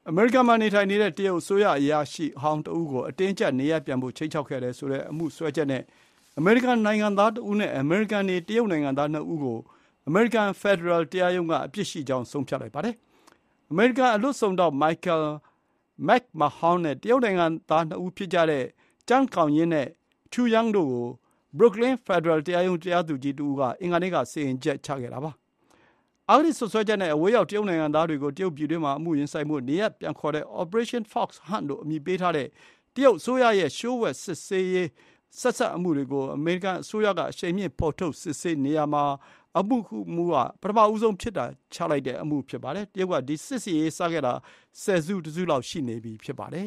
အမေရိကန်မှာနေထိုင်နေတဲ့တရုတ်အစိုးရအရာရှိဟောင်းတဦးကိုအတင်းအကျပ်နေရပ်ပြန်ဖို့ခြိမ်းခြောက်ခဲ့တယ်ဆိုတဲ့အမှုစွဲချက်နဲ့အမေရိကန်နိုင်ငံသားတဦးနဲ့အမေရိကန်နေတရုတ်နိုင်ငံသား2ဦးကိုအမေရိကန်ဖက်ဒရယ်တရားရုံးကအပြစ်ရှိကြောင်းဆုံးဖြတ်လိုက်ပါတယ်။အမေရိကန်အလွတ်စုံတော့ Michael McMahon နဲ့တရုတ်နိုင်ငံသား2ဦးဖြစ်ကြတဲ့ Zhang Gaoyin နဲ့ Chu Yang တို့ကို Brooklyn ဖက်ဒရယ်တရားရုံးတရားသူကြီးတဦးကအင်္ဂါနေ့ကစီရင်ချက်ချခဲ့တာပါ။အဂတိစွပ်စွဲချက်နဲ့အဝေးရောက်တရုတ်နိုင်ငံသားတွေကိုတရုတ်ပြည်တွင်းမှာအမှုရင်ဆိုင်မှုနေရပ်ပြန်ခေါ်တဲ့ Operation Fox Hunt လို့အမည်ပေးထားတဲ့တရုတ်အစိုးရရဲ့လျှို့ဝှက်စစ်ဆေးရေးဆက်စပ်အမှုတွေကိုအမေရိကန်အစိုးရကအရှိန်မြှင့်ဖော်ထုတ်စစ်ဆေးနေရမှာအမှုကပထမဦးဆုံးဖြစ်တာချလိုက်တဲ့အမှုဖြစ်ပါတယ်။တရုတ်ကဒီစစ်ဆေးရေးစခဲ့တာ10 စုလောက်ရှိနေပြီဖြစ်ပါတယ်